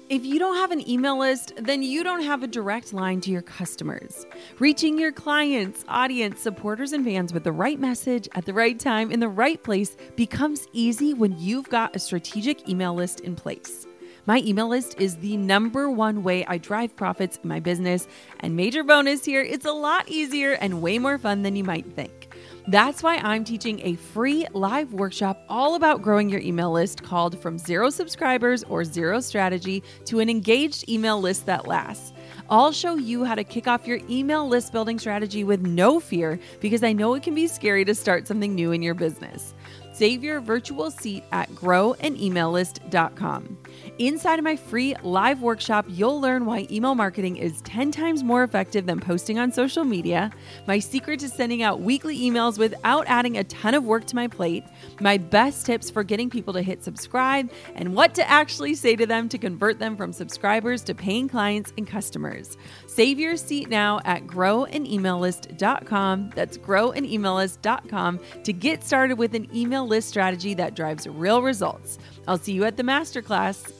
If you don't have an email list, then you don't have a direct line to your customers. Reaching your clients, audience, supporters, and fans with the right message at the right time in the right place becomes easy when you've got a strategic email list in place. My email list is the number one way I drive profits in my business, and major bonus here, it's a lot easier and way more fun than you might think. That's why I'm teaching a free live workshop all about growing your email list called From Zero Subscribers or Zero Strategy to an Engaged Email List That Lasts. I'll show you how to kick off your email list building strategy with no fear, because I know it can be scary to start something new in your business. Save your virtual seat at growanemaillist.com. Inside of my free live workshop, you'll learn why email marketing is 10 times more effective than posting on social media, my secret to sending out weekly emails without adding a ton of work to my plate, my best tips for getting people to hit subscribe, and what to actually say to them to convert them from subscribers to paying clients and customers. Save your seat now at growanemaillist.com. That's growanemaillist.com to get started with an email list strategy that drives real results. I'll see you at the masterclass.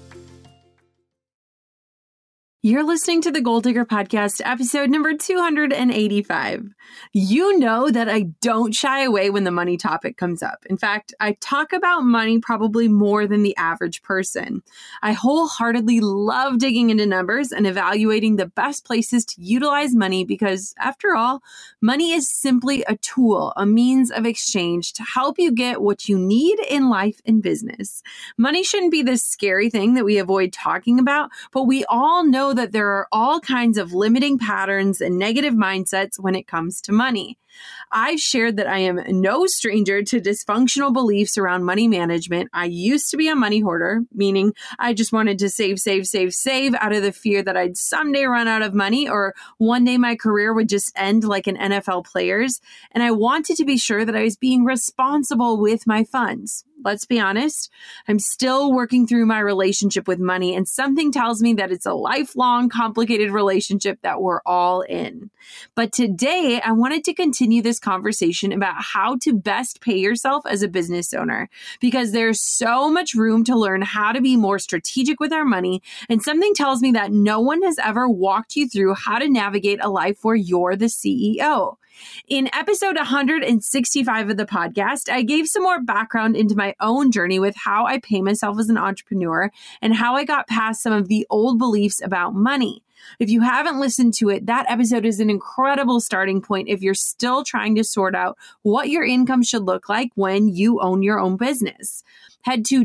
You're listening to the Goal Digger Podcast, episode number 285. You know that I don't shy away when the money topic comes up. In fact, I talk about money probably more than the average person. I wholeheartedly love digging into numbers and evaluating the best places to utilize money because, after all, money is simply a tool, a means of exchange to help you get what you need in life and business. Money shouldn't be this scary thing that we avoid talking about, but we all know that there are all kinds of limiting patterns and negative mindsets when it comes to money. I've shared that I am no stranger to dysfunctional beliefs around money management. I used to be a money hoarder, meaning I just wanted to save out of the fear that I'd someday run out of money or one day my career would just end like an NFL player's. And I wanted to be sure that I was being responsible with my funds. Let's be honest, I'm still working through my relationship with money, and something tells me that it's a lifelong, complicated relationship that we're all in. But today, I wanted to continue this conversation about how to best pay yourself as a business owner, because there's so much room to learn how to be more strategic with our money, and something tells me that no one has ever walked you through how to navigate a life where you're the CEO. In episode 165 of the podcast, I gave some more background into my own journey with how I pay myself as an entrepreneur and how I got past some of the old beliefs about money. If you haven't listened to it, that episode is an incredible starting point if you're still trying to sort out what your income should look like when you own your own business. Head to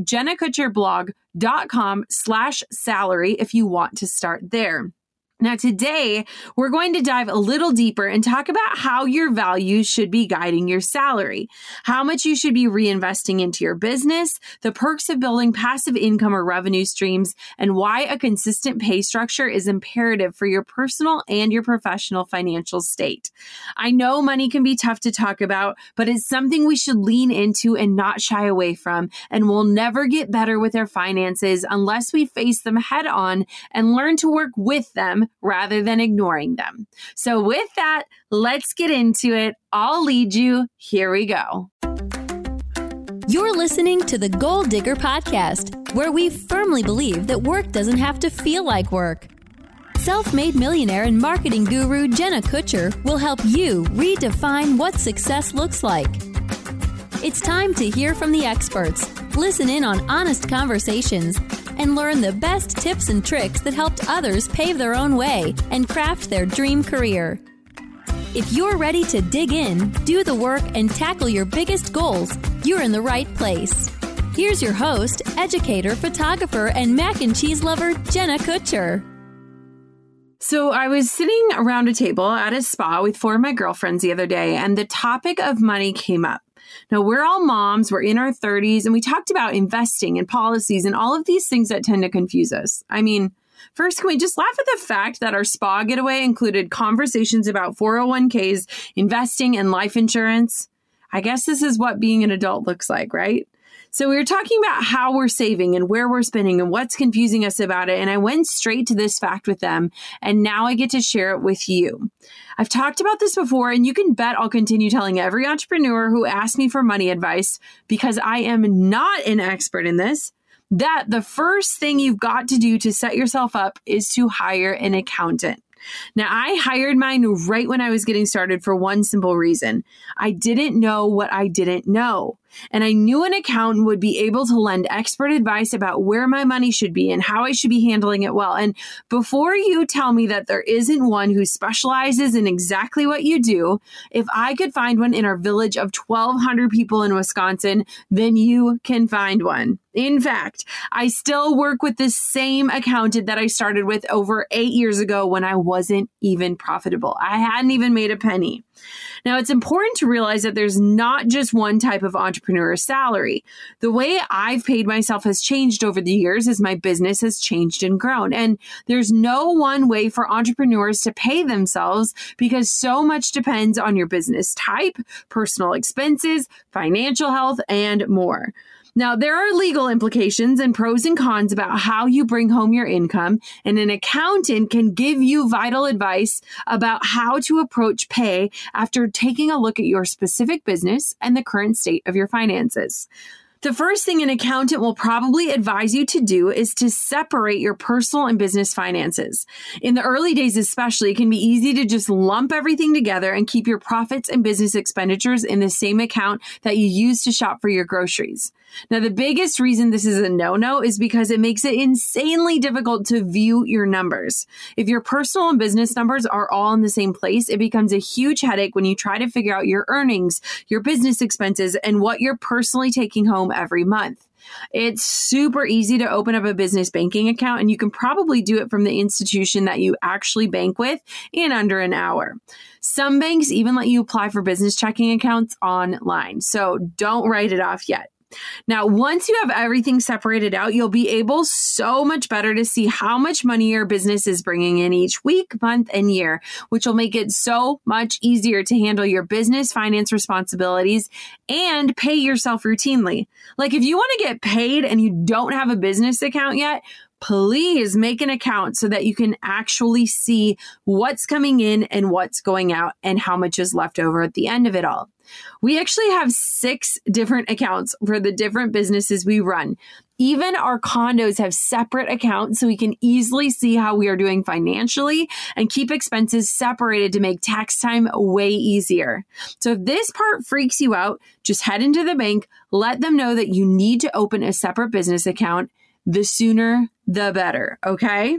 jennakutcherblog.com/salary if you want to start there. Now, today, we're going to dive a little deeper and talk about how your values should be guiding your salary, how much you should be reinvesting into your business, the perks of building passive income or revenue streams, and why a consistent pay structure is imperative for your personal and your professional financial state. I know money can be tough to talk about, but it's something we should lean into and not shy away from, and we'll never get better with our finances unless we face them head on and learn to work with them rather than ignoring them. So with that, let's get into it. I'll lead you. Here we go. You're listening to the Goal Digger Podcast, where we firmly believe that work doesn't have to feel like work. Self-made millionaire and marketing guru Jenna Kutcher will help you redefine what success looks like. It's time to hear from the experts, listen in on honest conversations, and learn the best tips and tricks that helped others pave their own way and craft their dream career. If you're ready to dig in, do the work, and tackle your biggest goals, you're in the right place. Here's your host, educator, photographer, and mac and cheese lover, Jenna Kutcher. So I was sitting around a table at a spa with 4 of my girlfriends the other day, and the topic of money came up. Now, we're all moms, we're in our 30s, and we talked about investing and policies and all of these things that tend to confuse us. I mean, first, can we just laugh at the fact that our spa getaway included conversations about 401ks, investing, and life insurance? I guess this is what being an adult looks like, right? So we were talking about how we're saving and where we're spending and what's confusing us about it. And I went straight to this fact with them. And now I get to share it with you. I've talked about this before, and you can bet I'll continue telling every entrepreneur who asks me for money advice, because I am not an expert in this. that the first thing you've got to do to set yourself up is to hire an accountant. Now, I hired mine right when I was getting started for one simple reason. I didn't know what I didn't know. And I knew an accountant would be able to lend expert advice about where my money should be and how I should be handling it well. And before you tell me that there isn't one who specializes in exactly what you do, if I could find one in our village of 1,200 people in Wisconsin, then you can find one. In fact, I still work with the same accountant that I started with over 8 years ago when I wasn't even profitable. I hadn't even made a penny. Now, it's important to realize that there's not just one type of entrepreneur salary. The way I've paid myself has changed over the years as my business has changed and grown. And there's no one way for entrepreneurs to pay themselves because so much depends on your business type, personal expenses, financial health, and more. Now, there are legal implications and pros and cons about how you bring home your income, and an accountant can give you vital advice about how to approach pay after taking a look at your specific business and the current state of your finances. The first thing an accountant will probably advise you to do is to separate your personal and business finances. In the early days especially, it can be easy to just lump everything together and keep your profits and business expenditures in the same account that you use to shop for your groceries. Now, the biggest reason this is a no-no is because it makes it insanely difficult to view your numbers. If your personal and business numbers are all in the same place, it becomes a huge headache when you try to figure out your earnings, your business expenses, and what you're personally taking home every month. It's super easy to open up a business banking account, and you can probably do it from the institution that you actually bank with in under an hour. Some banks even let you apply for business checking accounts online, so don't write it off yet. Now, once you have everything separated out, you'll be able so much better to see how much money your business is bringing in each week, month, and year, which will make it so much easier to handle your business finance responsibilities and pay yourself routinely. Like if you want to get paid and you don't have a business account yet, please make an account so that you can actually see what's coming in and what's going out and how much is left over at the end of it all. We actually have 6 different accounts for the different businesses we run. Even our condos have separate accounts so we can easily see how we are doing financially and keep expenses separated to make tax time way easier. So if this part freaks you out, just head into the bank, let them know that you need to open a separate business account. The sooner, the better, okay?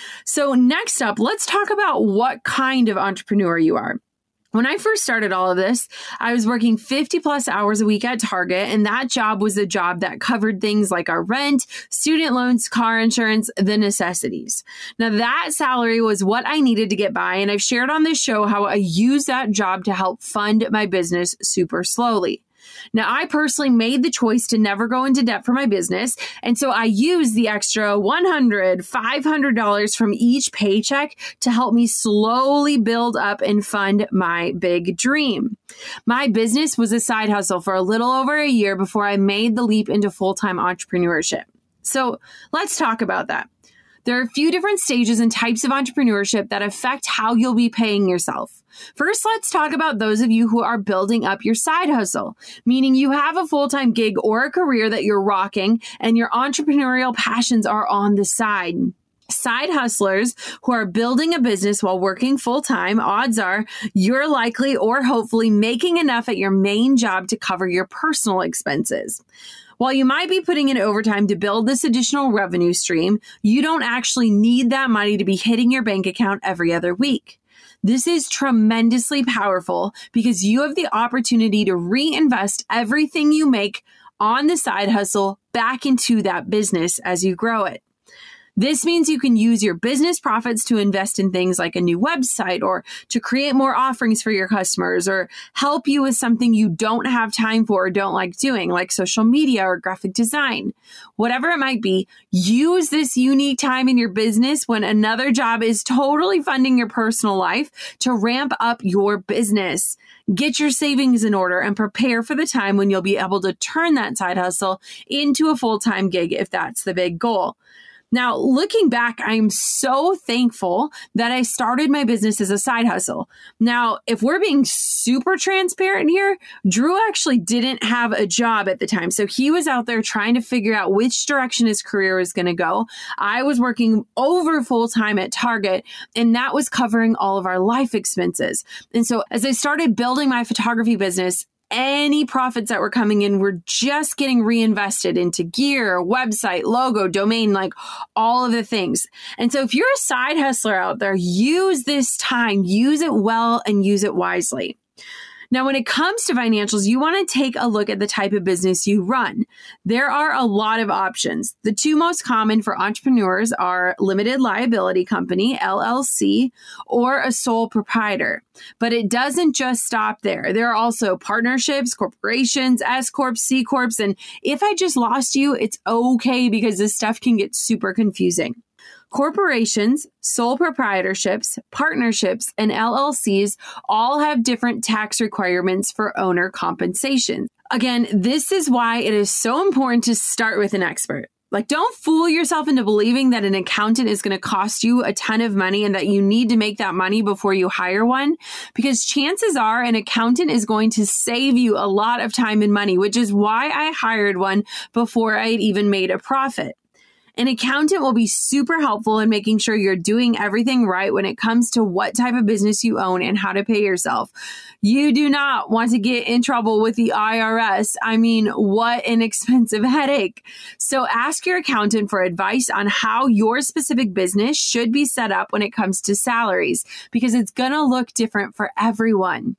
So next up, let's talk about what kind of entrepreneur you are. When I first started all of this, I was working 50 plus hours a week at Target, and that job was a job that covered things like our rent, student loans, car insurance, the necessities. Now that salary was what I needed to get by, and I've shared on this show how I used that job to help fund my business super slowly. Now, I personally made the choice to never go into debt for my business, and so I used the extra $100, $500 from each paycheck to help me slowly build up and fund my big dream. My business was a side hustle for a little over a year before I made the leap into full-time entrepreneurship. So let's talk about that. There are a few different stages and types of entrepreneurship that affect how you'll be paying yourself. First, let's talk about those of you who are building up your side hustle, meaning you have a full-time gig or a career that you're rocking and your entrepreneurial passions are on the side. Side hustlers who are building a business while working full-time, odds are you're likely or hopefully making enough at your main job to cover your personal expenses. While you might be putting in overtime to build this additional revenue stream, you don't actually need that money to be hitting your bank account every other week. This is tremendously powerful because you have the opportunity to reinvest everything you make on the side hustle back into that business as you grow it. This means you can use your business profits to invest in things like a new website or to create more offerings for your customers or help you with something you don't have time for or don't like doing, like social media or graphic design. Whatever it might be, use this unique time in your business when another job is totally funding your personal life to ramp up your business. Get your savings in order and prepare for the time when you'll be able to turn that side hustle into a full-time gig if that's the big goal. Now, looking back, I'm so thankful that I started my business as a side hustle. Now, if we're being super transparent here, Drew actually didn't have a job at the time. So he was out there trying to figure out which direction his career was going to go. I was working over full time at Target, and that was covering all of our life expenses. And so as I started building my photography business, any profits that were coming in were just getting reinvested into gear, website, logo, domain, like all of the things. And so if you're a side hustler out there, use this time, use it well and use it wisely. Now, when it comes to financials, you want to take a look at the type of business you run. There are a lot of options. The two most common for entrepreneurs are limited liability company, LLC, or a sole proprietor. But it doesn't just stop there. There are also partnerships, corporations, S Corps, C Corps. And if I just lost you, it's okay because this stuff can get super confusing. Corporations, sole proprietorships, partnerships, and LLCs all have different tax requirements for owner compensation. Again, this is why it is so important to start with an expert. Like, don't fool yourself into believing that an accountant is going to cost you a ton of money and that you need to make that money before you hire one, because chances are an accountant is going to save you a lot of time and money, which is why I hired one before I had even made a profit. An accountant will be super helpful in making sure you're doing everything right when it comes to what type of business you own and how to pay yourself. You do not want to get in trouble with the IRS. I mean, what an expensive headache. So ask your accountant for advice on how your specific business should be set up when it comes to salaries, because it's going to look different for everyone.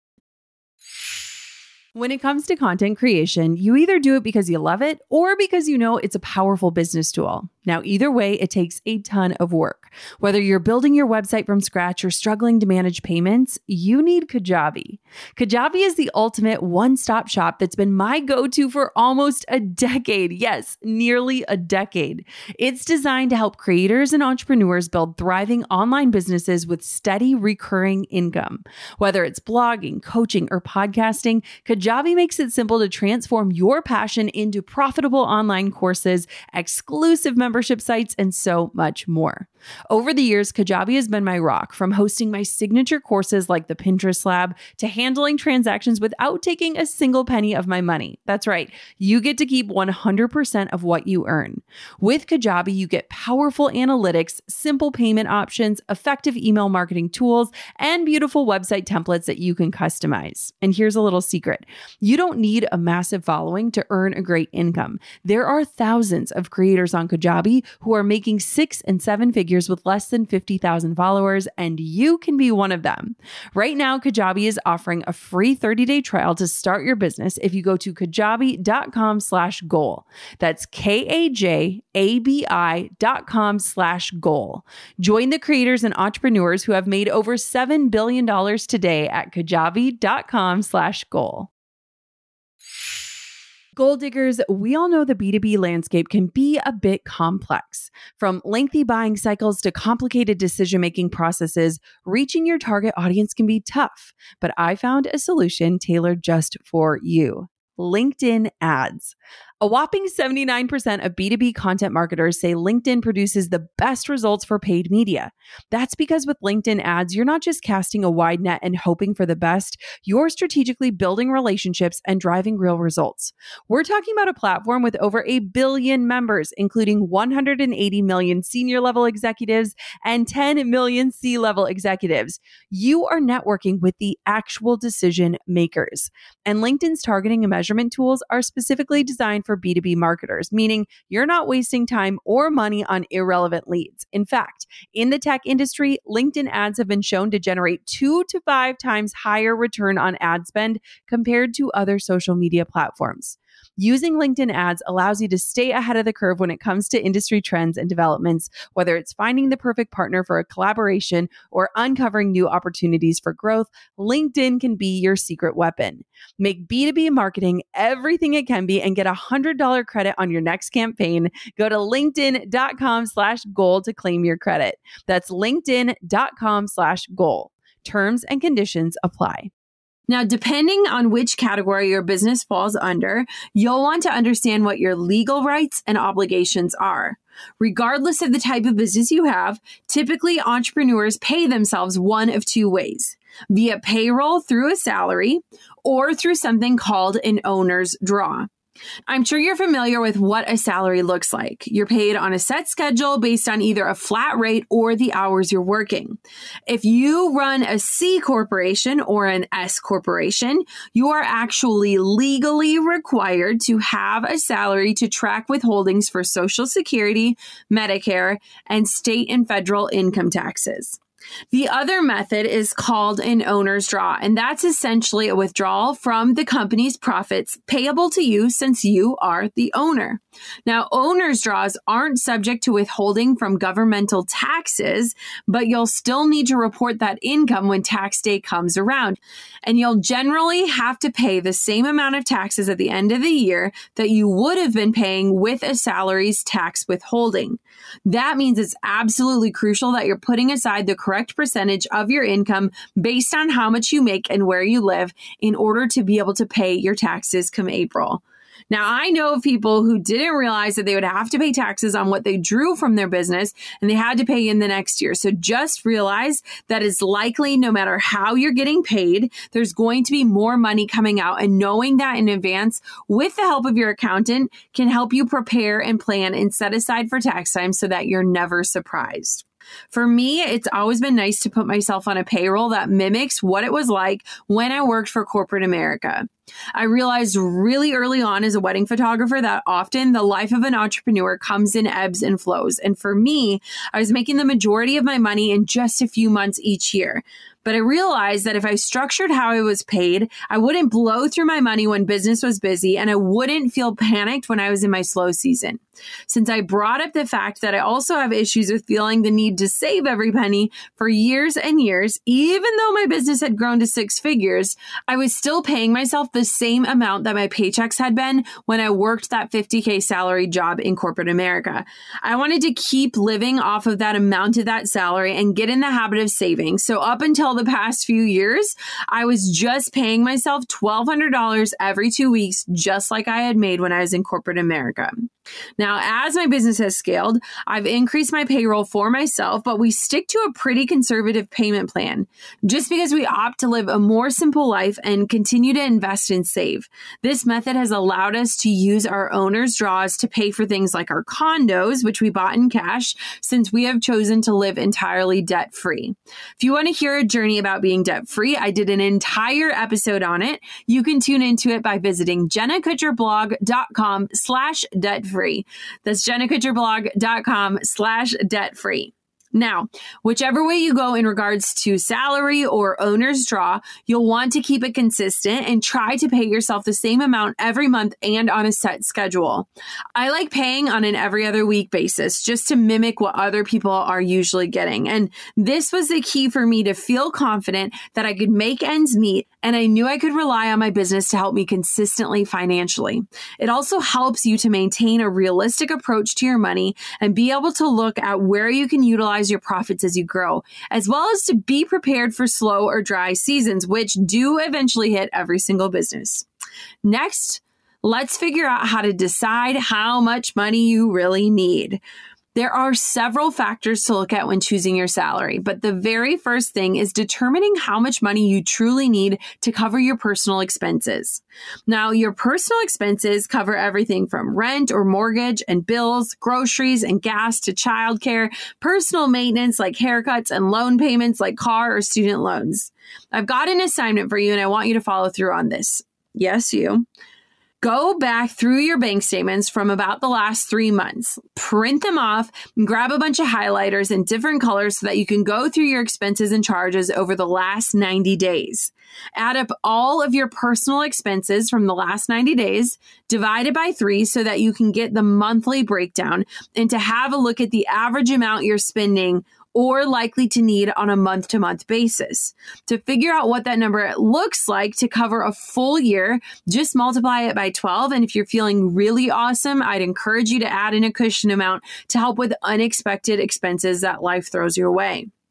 When it comes to content creation, you either do it because you love it or because you know it's a powerful business tool. Now, either way, it takes a ton of work. Whether you're building your website from scratch or struggling to manage payments, you need Kajabi. Kajabi is the ultimate one-stop shop that's been my go-to for almost a decade. Yes, nearly a decade. It's designed to help creators and entrepreneurs build thriving online businesses with steady recurring income. Whether it's blogging, coaching, or podcasting, Kajabi makes it simple to transform your passion into profitable online courses, exclusive membership sites, and so much more. Over the years, Kajabi has been my rock, from hosting my signature courses like the Pinterest Lab to handling transactions without taking a single penny of my money. That's right. You get to keep 100% of what you earn. With Kajabi, you get powerful analytics, simple payment options, effective email marketing tools, and beautiful website templates that you can customize. And here's a little secret. You don't need a massive following to earn a great income. There are thousands of creators on Kajabi who are making 6 and 7 figures with less than 50,000 followers, and you can be one of them. Right now, Kajabi is offering a free 30-day trial to start your business if you go to kajabi.com/goal. That's KAJABI.com/goal. Join the creators and entrepreneurs who have made over $7 billion today at kajabi.com/goal. Goal diggers, we all know the B2B landscape can be a bit complex. From lengthy buying cycles to complicated decision-making processes, reaching your target audience can be tough. But I found a solution tailored just for you: LinkedIn ads. A whopping 79% of B2B content marketers say LinkedIn produces the best results for paid media. That's because with LinkedIn ads, you're not just casting a wide net and hoping for the best, you're strategically building relationships and driving real results. We're talking about a platform with over 1 billion members, including 180 million senior level executives and 10 million C-level executives. You are networking with the actual decision makers. And LinkedIn's targeting and measurement tools are specifically designed for B2B marketers, meaning you're not wasting time or money on irrelevant leads. In fact, in the tech industry, LinkedIn ads have been shown to generate 2 to 5 times higher return on ad spend compared to other social media platforms. Using LinkedIn ads allows you to stay ahead of the curve when it comes to industry trends and developments, whether it's finding the perfect partner for a collaboration or uncovering new opportunities for growth. LinkedIn can be your secret weapon. Make B2B marketing everything it can be and get a $100 credit on your next campaign. Go to linkedin.com/goal to claim your credit. That's linkedin.com/goal. Terms and conditions apply. Now, depending on which category your business falls under, you'll want to understand what your legal rights and obligations are. Regardless of the type of business you have, typically entrepreneurs pay themselves one of two ways: via payroll through a salary or through something called an owner's draw. I'm sure you're familiar with what a salary looks like. You're paid on a set schedule based on either a flat rate or the hours you're working. If you run a C corporation or an S corporation, you are actually legally required to have a salary to track withholdings for Social Security, Medicare, and state and federal income taxes. The other method is called an owner's draw, and that's essentially a withdrawal from the company's profits payable to you since you are the owner. Now, owner's draws aren't subject to withholding from governmental taxes, but you'll still need to report that income when tax day comes around. And you'll generally have to pay the same amount of taxes at the end of the year that you would have been paying with a salary's tax withholding. That means it's absolutely crucial that you're putting aside the correct percentage of your income based on how much you make and where you live in order to be able to pay your taxes come April. Now, I know of people who didn't realize that they would have to pay taxes on what they drew from their business and they had to pay in the next year. So just realize that it's likely no matter how you're getting paid, there's going to be more money coming out, and knowing that in advance with the help of your accountant can help you prepare and plan and set aside for tax time so that you're never surprised. For me, it's always been nice to put myself on a payroll that mimics what it was like when I worked for corporate America. I realized really early on as a wedding photographer that often the life of an entrepreneur comes in ebbs and flows. And for me, I was making the majority of my money in just a few months each year. But I realized that if I structured how I was paid, I wouldn't blow through my money when business was busy, and I wouldn't feel panicked when I was in my slow season. Since I brought up the fact that I also have issues with feeling the need to save every penny for years and years, even though my business had grown to six figures, I was still paying myself the same amount that my paychecks had been when I worked that $50K salary job in corporate America. I wanted to keep living off of that amount of that salary and get in the habit of saving. So up until the past few years, I was just paying myself $1,200 every 2 weeks, just like I had made when I was in corporate America. Now, as my business has scaled, I've increased my payroll for myself, but we stick to a pretty conservative payment plan just because we opt to live a more simple life and continue to invest and save. This method has allowed us to use our owner's draws to pay for things like our condos, which we bought in cash, since we have chosen to live entirely debt-free. If you want to hear a journey about being debt-free, I did an entire episode on it. You can tune into it by visiting jennakutcherblog.com/debt-free. That's jennakutcherblog.com/debt-free. Now, whichever way you go in regards to salary or owner's draw, you'll want to keep it consistent and try to pay yourself the same amount every month and on a set schedule. I like paying on an every other week basis just to mimic what other people are usually getting. And this was the key for me to feel confident that I could make ends meet, and I knew I could rely on my business to help me consistently financially. It also helps you to maintain a realistic approach to your money and be able to look at where you can utilize your profits as you grow, as well as to be prepared for slow or dry seasons, which do eventually hit every single business. Next, let's figure out how to decide how much money you really need. There are several factors to look at when choosing your salary, but the very first thing is determining how much money you truly need to cover your personal expenses. Now, your personal expenses cover everything from rent or mortgage and bills, groceries and gas to childcare, personal maintenance like haircuts, and loan payments like car or student loans. I've got an assignment for you, and I want you to follow through on this. Yes, you. Go back through your bank statements from about the last 3 months, print them off, and grab a bunch of highlighters in different colors so that you can go through your expenses and charges over the last 90 days. Add up all of your personal expenses from the last 90 days, divide it by 3 so that you can get the monthly breakdown and to have a look at the average amount you're spending or likely to need on a month-to-month basis. To figure out what that number looks like to cover a full year, just multiply it by 12. And if you're feeling really awesome, I'd encourage you to add in a cushion amount to help with unexpected expenses that life throws your way.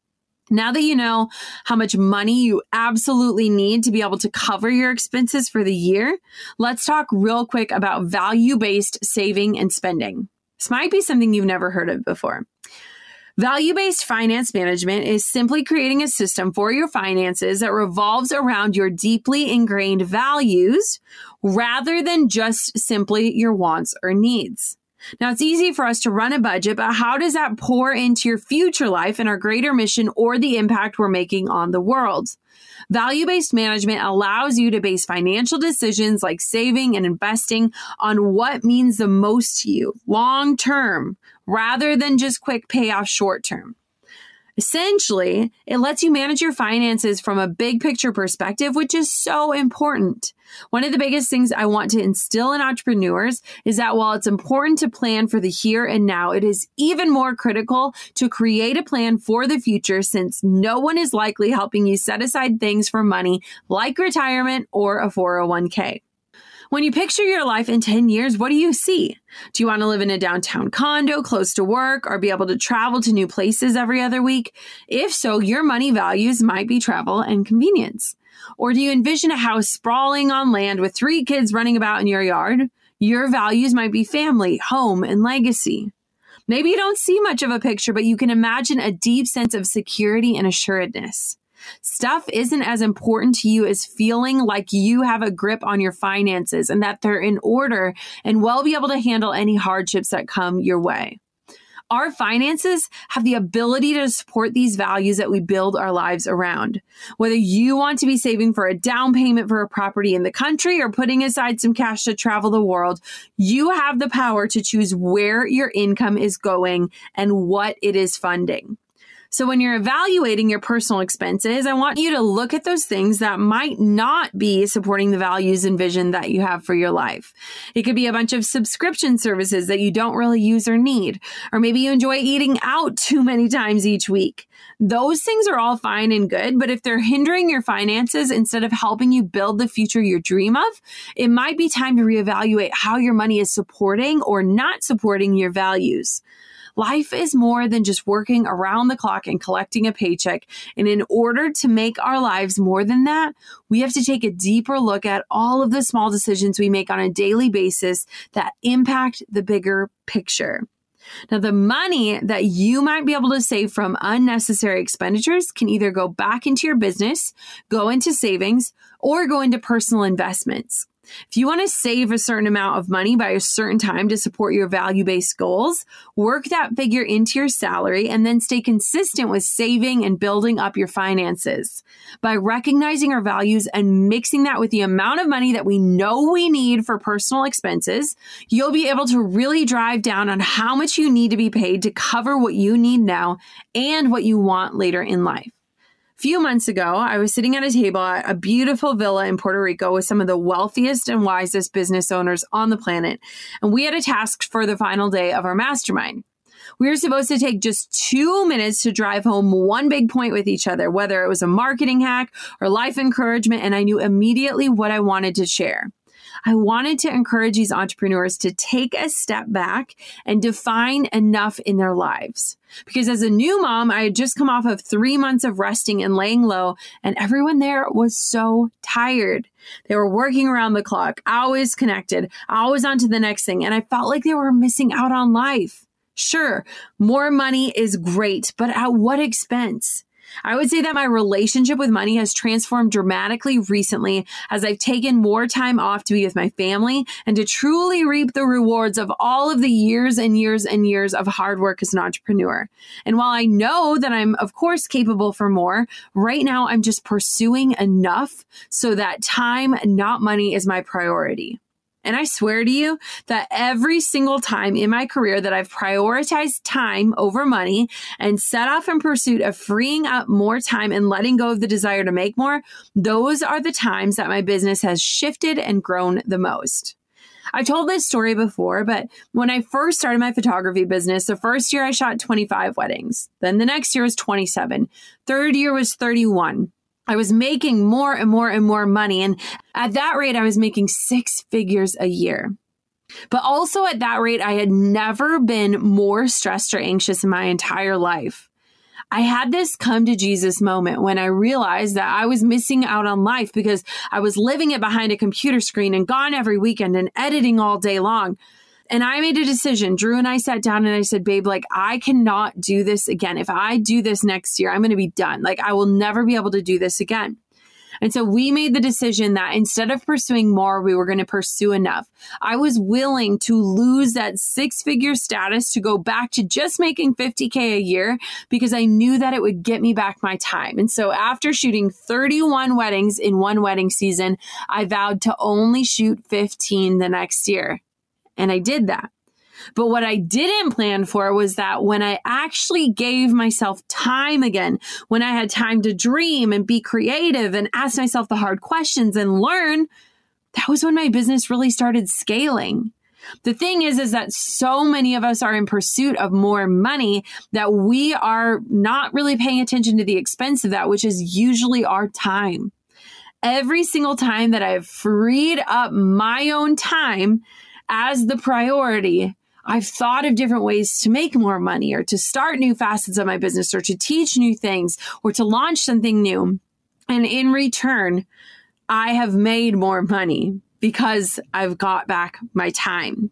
Now that you know how much money you absolutely need to be able to cover your expenses for the year, let's talk real quick about value-based saving and spending. This might be something you've never heard of before. Value-based finance management is simply creating a system for your finances that revolves around your deeply ingrained values rather than just simply your wants or needs. Now, it's easy for us to run a budget, but how does that pour into your future life and our greater mission or the impact we're making on the world? Value-based management allows you to base financial decisions like saving and investing on what means the most to you long term rather than just quick payoff short term. Essentially, it lets you manage your finances from a big picture perspective, which is so important. One of the biggest things I want to instill in entrepreneurs is that while it's important to plan for the here and now, it is even more critical to create a plan for the future, since no one is likely helping you set aside things for money like retirement or a 401k. When you picture your life in 10 years, what do you see? Do you want to live in a downtown condo close to work or be able to travel to new places every other week? If so, your money values might be travel and convenience. Or do you envision a house sprawling on land with 3 kids running about in your yard? Your values might be family, home, and legacy. Maybe you don't see much of a picture, but you can imagine a deep sense of security and assuredness. Stuff isn't as important to you as feeling like you have a grip on your finances and that they're in order and will be able to handle any hardships that come your way. Our finances have the ability to support these values that we build our lives around. Whether you want to be saving for a down payment for a property in the country or putting aside some cash to travel the world, you have the power to choose where your income is going and what it is funding. So when you're evaluating your personal expenses, I want you to look at those things that might not be supporting the values and vision that you have for your life. It could be a bunch of subscription services that you don't really use or need, or maybe you enjoy eating out too many times each week. Those things are all fine and good, but if they're hindering your finances instead of helping you build the future you dream of, it might be time to reevaluate how your money is supporting or not supporting your values. Life is more than just working around the clock and collecting a paycheck. And in order to make our lives more than that, we have to take a deeper look at all of the small decisions we make on a daily basis that impact the bigger picture. Now, the money that you might be able to save from unnecessary expenditures can either go back into your business, go into savings, or go into personal investments. If you want to save a certain amount of money by a certain time to support your value-based goals, work that figure into your salary and then stay consistent with saving and building up your finances. By recognizing our values and mixing that with the amount of money that we know we need for personal expenses, you'll be able to really drive down on how much you need to be paid to cover what you need now and what you want later in life. A few months ago, I was sitting at a table at a beautiful villa in Puerto Rico with some of the wealthiest and wisest business owners on the planet, and we had a task for the final day of our mastermind. We were supposed to take just 2 minutes to drive home one big point with each other, whether it was a marketing hack or life encouragement, and I knew immediately what I wanted to share. I wanted to encourage these entrepreneurs to take a step back and define enough in their lives. Because as a new mom, I had just come off of 3 months of resting and laying low, and everyone there was so tired. They were working around the clock, always connected, always on to the next thing, and I felt like they were missing out on life. Sure, more money is great, but at what expense? I would say that my relationship with money has transformed dramatically recently as I've taken more time off to be with my family and to truly reap the rewards of all of the years and years and years of hard work as an entrepreneur. And while I know that I'm, of course, capable for more, right now I'm just pursuing enough so that time, not money, is my priority. And I swear to you that every single time in my career that I've prioritized time over money and set off in pursuit of freeing up more time and letting go of the desire to make more, those are the times that my business has shifted and grown the most. I've told this story before, but when I first started my photography business, the first year I shot 25 weddings. Then the next year was 27. Third year was 31. I was making more and more and more money. And at that rate, I was making 6 figures a year. But also at that rate, I had never been more stressed or anxious in my entire life. I had this come to Jesus moment when I realized that I was missing out on life because I was living it behind a computer screen and gone every weekend and editing all day long. And I made a decision. Drew and I sat down and I said, babe, like, I cannot do this again. If I do this next year, I'm going to be done. Like, I will never be able to do this again. And so we made the decision that instead of pursuing more, we were going to pursue enough. I was willing to lose that 6-figure status to go back to just making $50K a year because I knew that it would get me back my time. And so after shooting 31 weddings in one wedding season, I vowed to only shoot 15 the next year. And I did that. But what I didn't plan for was that when I actually gave myself time again, when I had time to dream and be creative and ask myself the hard questions and learn, that was when my business really started scaling. The thing is that so many of us are in pursuit of more money that we are not really paying attention to the expense of that, which is usually our time. Every single time that I've freed up my own time as the priority, I've thought of different ways to make more money or to start new facets of my business or to teach new things or to launch something new. And in return, I have made more money because I've got back my time.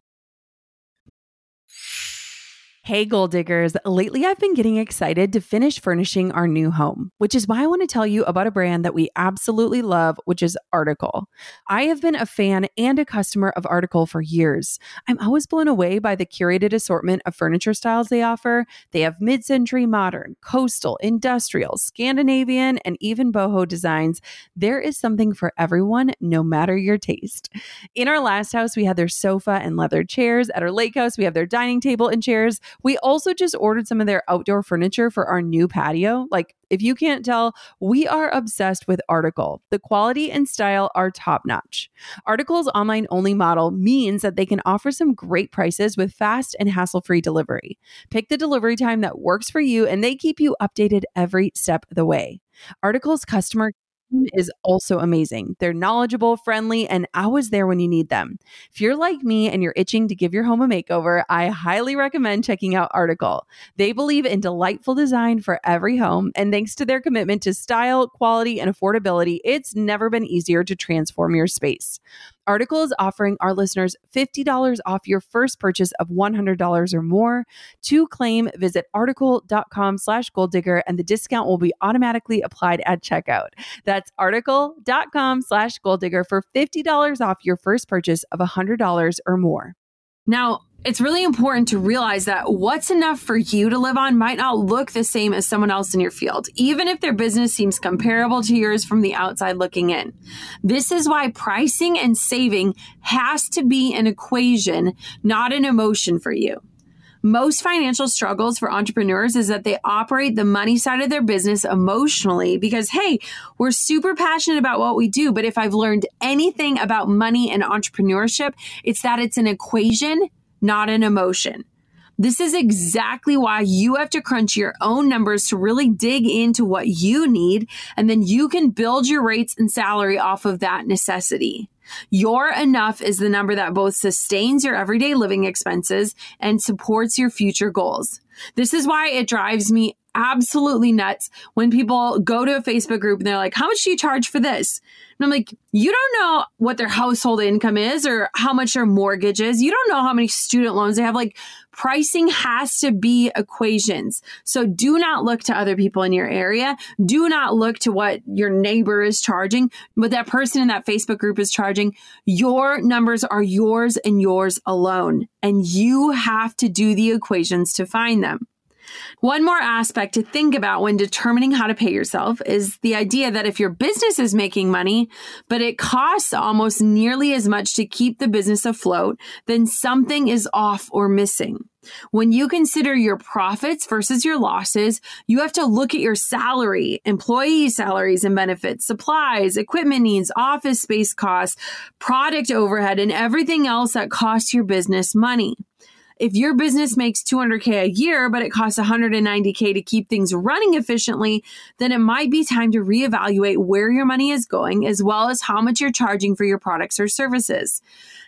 Hey, Goal Diggers. Lately, I've been getting excited to finish furnishing our new home, which is why I want to tell you about a brand that we absolutely love, which is Article. I have been a fan and a customer of Article for years. I'm always blown away by the curated assortment of furniture styles they offer. They have mid-century modern, coastal, industrial, Scandinavian, and even boho designs. There is something for everyone, no matter your taste. In our last house, we had their sofa and leather chairs. At our lake house, we have their dining table and chairs. We also just ordered some of their outdoor furniture for our new patio. Like, if you can't tell, we are obsessed with Article. The quality and style are top notch. Article's online only model means that they can offer some great prices with fast and hassle-free delivery. Pick the delivery time that works for you, and they keep you updated every step of the way. Article's customer is also amazing. They're knowledgeable, friendly, and always there when you need them. If you're like me and you're itching to give your home a makeover, I highly recommend checking out Article. They believe in delightful design for every home, and thanks to their commitment to style, quality, and affordability, it's never been easier to transform your space. Article is offering our listeners $50 off your first purchase of $100 or more. To claim, visit article.com/goaldigger and the discount will be automatically applied at checkout. That's article.com/goaldigger for $50 off your first purchase of $100 or more. Now, it's really important to realize that what's enough for you to live on might not look the same as someone else in your field, even if their business seems comparable to yours from the outside looking in. This is why pricing and saving has to be an equation, not an emotion for you. Most financial struggles for entrepreneurs is that they operate the money side of their business emotionally because, hey, we're super passionate about what we do. But if I've learned anything about money and entrepreneurship, it's that it's an equation, not an emotion. This is exactly why you have to crunch your own numbers to really dig into what you need, and then you can build your rates and salary off of that necessity. Your enough is the number that both sustains your everyday living expenses and supports your future goals. This is why it drives me absolutely nuts when people go to a Facebook group and they're like, how much do you charge for this? And I'm like, you don't know what their household income is or how much their mortgage is. You don't know how many student loans they have. Like, pricing has to be equations. So do not look to other people in your area. Do not look to what your neighbor is charging, what that person in that Facebook group is charging. Your numbers are yours and yours alone. And you have to do the equations to find them. One more aspect to think about when determining how to pay yourself is the idea that if your business is making money, but it costs almost nearly as much to keep the business afloat, then something is off or missing. When you consider your profits versus your losses, you have to look at your salary, employee salaries and benefits, supplies, equipment needs, office space costs, product overhead, and everything else that costs your business money. If your business makes $200K a year, but it costs $190K to keep things running efficiently, then it might be time to reevaluate where your money is going, as well as how much you're charging for your products or services.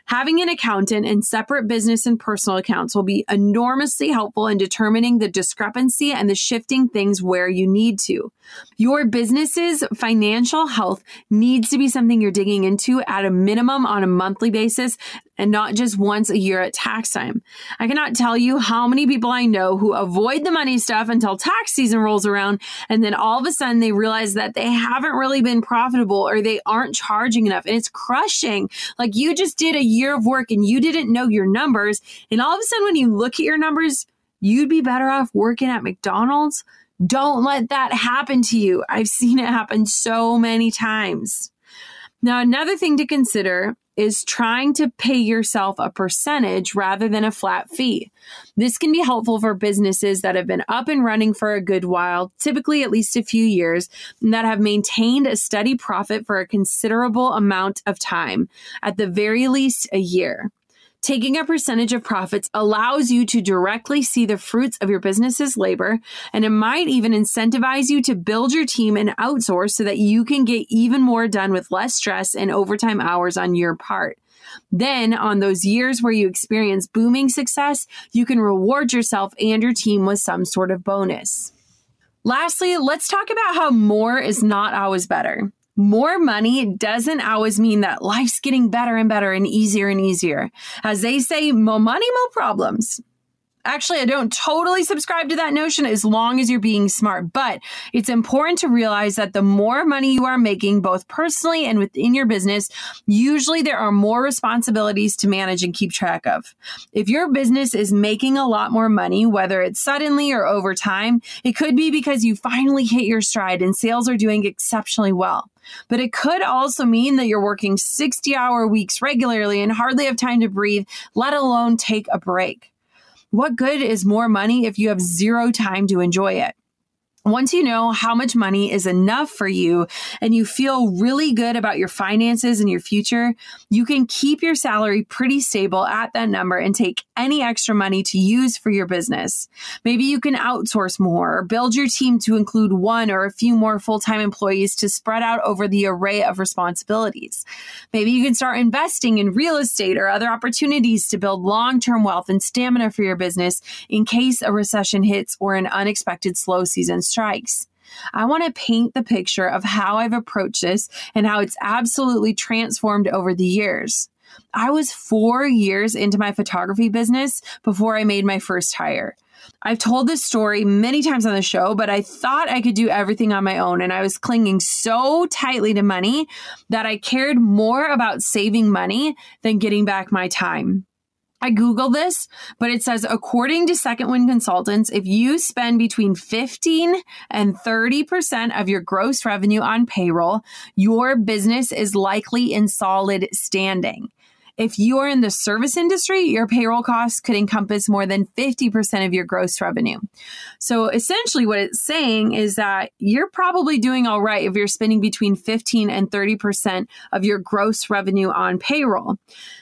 Having an accountant and separate business and personal accounts will be enormously helpful in determining the discrepancy and the shifting things where you need to. Your business's financial health needs to be something you're digging into at a minimum on a monthly basis and not just once a year at tax time. I cannot tell you how many people I know who avoid the money stuff until tax season rolls around, and then all of a sudden they realize that they haven't really been profitable or they aren't charging enough, and it's crushing. Like, you just did a year of work and you didn't know your numbers, and all of a sudden when you look at your numbers, you'd be better off working at McDonald's. Don't let that happen to you. I've seen it happen so many times. Now, another thing to consider is trying to pay yourself a percentage rather than a flat fee. This can be helpful for businesses that have been up and running for a good while, typically at least a few years, and that have maintained a steady profit for a considerable amount of time, at the very least a year. Taking a percentage of profits allows you to directly see the fruits of your business's labor, and it might even incentivize you to build your team and outsource so that you can get even more done with less stress and overtime hours on your part. Then, on those years where you experience booming success, you can reward yourself and your team with some sort of bonus. Lastly, let's talk about how more is not always better. More money doesn't always mean that life's getting better and better and easier. As they say, more money, more problems. Actually, I don't totally subscribe to that notion as long as you're being smart, but it's important to realize that the more money you are making, both personally and within your business, usually there are more responsibilities to manage and keep track of. If your business is making a lot more money, whether it's suddenly or over time, it could be because you finally hit your stride and sales are doing exceptionally well. But it could also mean that you're working 60-hour weeks regularly and hardly have time to breathe, let alone take a break. What good is more money if you have zero time to enjoy it? Once you know how much money is enough for you and you feel really good about your finances and your future, you can keep your salary pretty stable at that number and take any extra money to use for your business. Maybe you can outsource more or build your team to include one or a few more full-time employees to spread out over the array of responsibilities. Maybe you can start investing in real estate or other opportunities to build long-term wealth and stamina for your business in case a recession hits or an unexpected slow season strikes. I want to paint the picture of how I've approached this and how it's absolutely transformed over the years. I was 4 years into my photography business before I made my first hire. I've told this story many times on the show, but I thought I could do everything on my own, and I was clinging so tightly to money that I cared more about saving money than getting back my time. I Googled this, but it says, according to Second Wind Consultants, if you spend between 15 and 30% of your gross revenue on payroll, your business is likely in solid standing. If you are in the service industry, your payroll costs could encompass more than 50% of your gross revenue. So essentially what it's saying is that you're probably doing all right if you're spending between 15 and 30% of your gross revenue on payroll.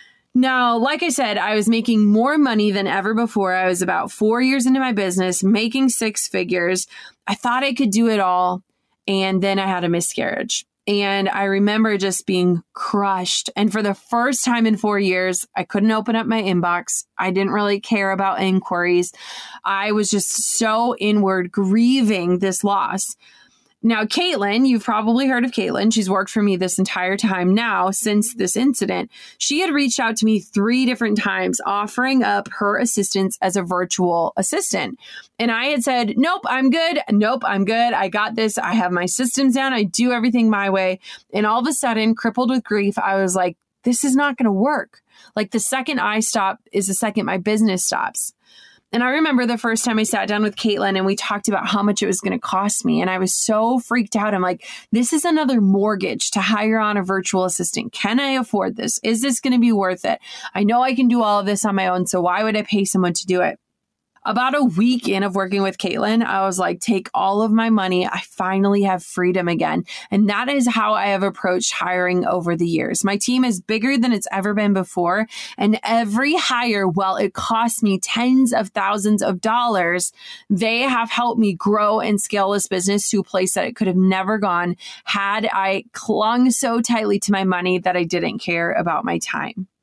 Now, like I said, I was making more money than ever before. I was about 4 years into my business, making six figures. I thought I could do it all. And then I had a miscarriage. And I remember just being crushed. And for the first time in 4 years, I couldn't open up my inbox. I didn't really care about inquiries. I was just so inward, grieving this loss. Now, Caitlin, you've probably heard of Caitlin. She's worked for me this entire time now since this incident. She had reached out to me 3 different times offering up her assistance as a virtual assistant. And I had said, nope, I'm good. Nope, I'm good. I got this. I have my systems down. I do everything my way. And all of a sudden, crippled with grief, I was like, this is not going to work. Like, the second I stop is the second my business stops. And I remember the first time I sat down with Caitlin and we talked about how much it was going to cost me. And I was so freaked out. I'm like, this is another mortgage to hire on a virtual assistant. Can I afford this? Is this going to be worth it? I know I can do all of this on my own. So why would I pay someone to do it? About a week in of working with Caitlin, I was like, take all of my money. I finally have freedom again. And that is how I have approached hiring over the years. My team is bigger than it's ever been before. And every hire, while it cost me tens of thousands of dollars, they have helped me grow and scale this business to a place that it could have never gone had I clung so tightly to my money that I didn't care about my time.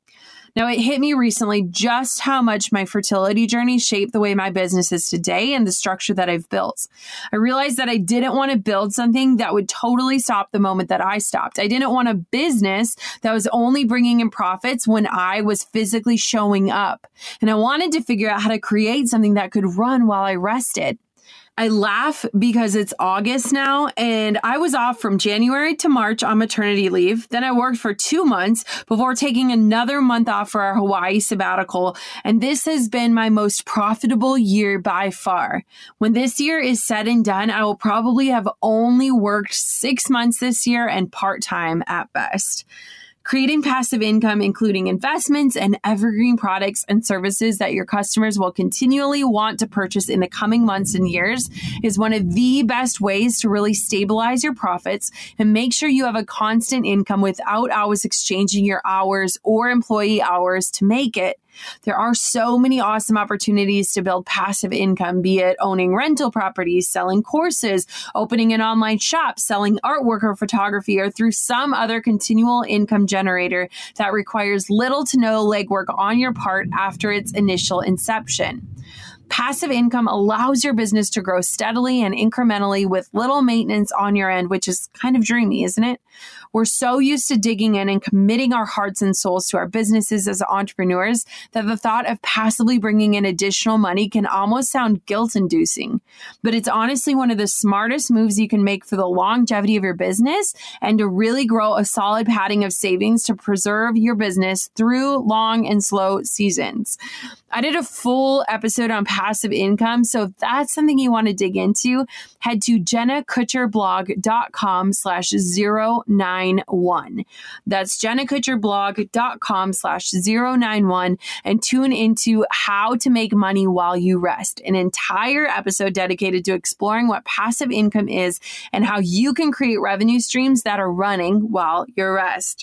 Now, it hit me recently just how much my fertility journey shaped the way my business is today and the structure that I've built. I realized that I didn't want to build something that would totally stop the moment that I stopped. I didn't want a business that was only bringing in profits when I was physically showing up. And I wanted to figure out how to create something that could run while I rested. I laugh because it's August now, and I was off from January to March on maternity leave. Then I worked for 2 months before taking another month off for our Hawaii sabbatical. And this has been my most profitable year by far. When this year is said and done, I will probably have only worked 6 months this year and part-time at best. Creating passive income, including investments and evergreen products and services that your customers will continually want to purchase in the coming months and years, is one of the best ways to really stabilize your profits and make sure you have a constant income without always exchanging your hours or employee hours to make it. There are so many awesome opportunities to build passive income, be it owning rental properties, selling courses, opening an online shop, selling artwork or photography, or through some other continual income generator that requires little to no legwork on your part after its initial inception. Passive income allows your business to grow steadily and incrementally with little maintenance on your end, which is kind of dreamy, isn't it? We're so used to digging in and committing our hearts and souls to our businesses as entrepreneurs that the thought of passively bringing in additional money can almost sound guilt-inducing. But it's honestly one of the smartest moves you can make for the longevity of your business and to really grow a solid padding of savings to preserve your business through long and slow seasons. I did a full episode on passive income, so if that's something you want to dig into, head to jennakutcherblog.com/091. That's jennakutcherblog.com/091 and tune into How to Make Money While You Rest, an entire episode dedicated to exploring what passive income is and how you can create revenue streams that are running while you rest.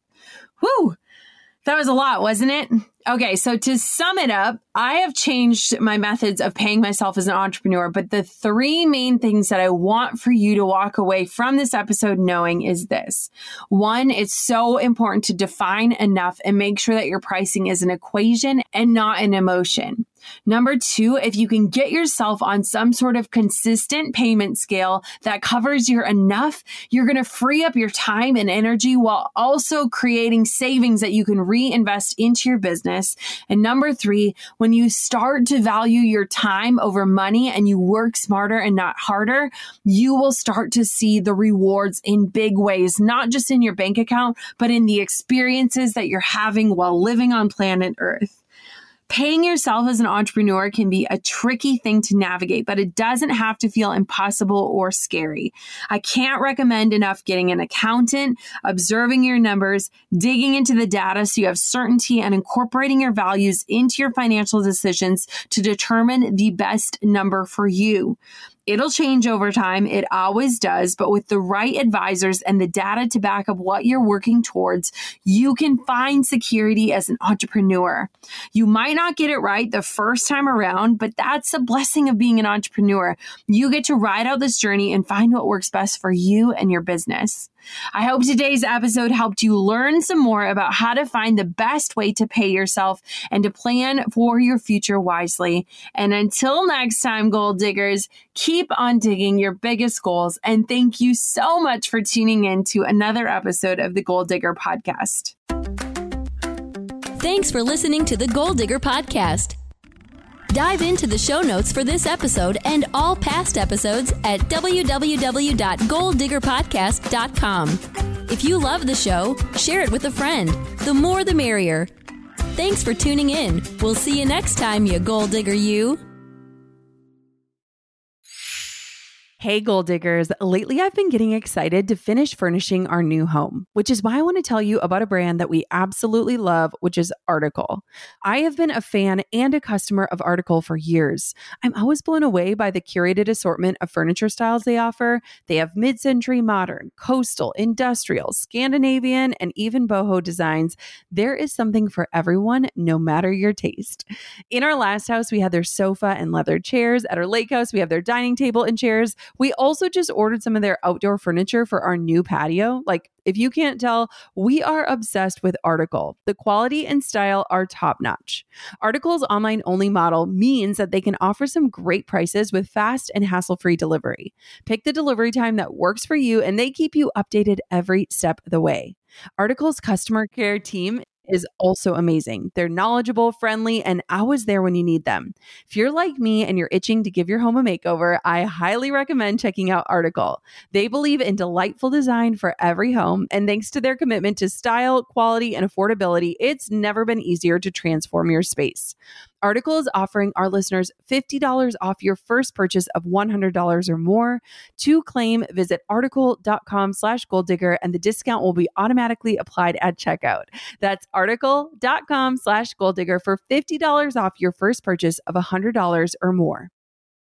Whew! That was a lot, wasn't it? Okay, so to sum it up, I have changed my methods of paying myself as an entrepreneur, but the 3 main things that I want for you to walk away from this episode knowing is this. 1, it's so important to define enough and make sure that your pricing is an equation and not an emotion. Number 2, if you can get yourself on some sort of consistent payment scale that covers your enough, you're going to free up your time and energy while also creating savings that you can reinvest into your business. And number 3, when you start to value your time over money and you work smarter and not harder, you will start to see the rewards in big ways, not just in your bank account, but in the experiences that you're having while living on planet Earth. Paying yourself as an entrepreneur can be a tricky thing to navigate, but it doesn't have to feel impossible or scary. I can't recommend enough getting an accountant, observing your numbers, digging into the data so you have certainty, and incorporating your values into your financial decisions to determine the best number for you. It'll change over time. It always does. But with the right advisors and the data to back up what you're working towards, you can find security as an entrepreneur. You might not get it right the first time around, but that's the blessing of being an entrepreneur. You get to ride out this journey and find what works best for you and your business. I hope today's episode helped you learn some more about how to find the best way to pay yourself and to plan for your future wisely. And until next time, goal diggers, keep on digging your biggest goals. And thank you so much for tuning in to another episode of the Goal Digger Podcast. Thanks for listening to the Goal Digger Podcast. Dive into the show notes for this episode and all past episodes at www.goaldiggerpodcast.com. If you love the show, share it with a friend. The more the merrier. Thanks for tuning in. We'll see you next time, you goal digger you. Hey, goal diggers. Lately, I've been getting excited to finish furnishing our new home, which is why I want to tell you about a brand that we absolutely love, which is Article. I have been a fan and a customer of Article for years. I'm always blown away by the curated assortment of furniture styles they offer. They have mid-century modern, coastal, industrial, Scandinavian, and even boho designs. There is something for everyone, no matter your taste. In our last house, we had their sofa and leather chairs. At our lake house, we have their dining table and chairs. We also just ordered some of their outdoor furniture for our new patio. Like, if you can't tell, we are obsessed with Article. The quality and style are top notch. Article's online only model means that they can offer some great prices with fast and hassle-free delivery. Pick the delivery time that works for you, and they keep you updated every step of the way. Article's customer care team is also amazing. They're knowledgeable, friendly, and always there when you need them. If you're like me and you're itching to give your home a makeover, I highly recommend checking out Article. They believe in delightful design for every home, and thanks to their commitment to style, quality, and affordability, it's never been easier to transform your space. Article is offering our listeners $50 off your first purchase of $100 or more. To claim, visit article.com/goaldigger and the discount will be automatically applied at checkout. That's article.com/goaldigger for $50 off your first purchase of $100 or more.